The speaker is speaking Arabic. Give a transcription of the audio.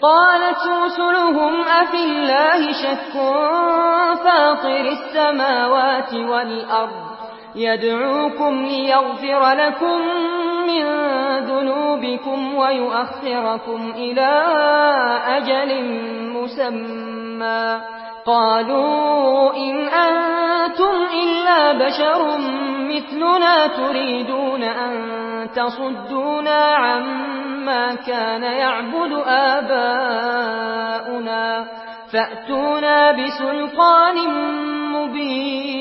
قالت رسلهم أفي الله شك فاطر السماوات والأرض يدعوكم ليغفر لكم من ذنوبكم ويؤخركم إلى أجل مسمى قالوا إن أنتم إلا بشر مثلنا تريدون أن تصدونا عما كان يعبد آباؤنا فأتونا بسلطان مبين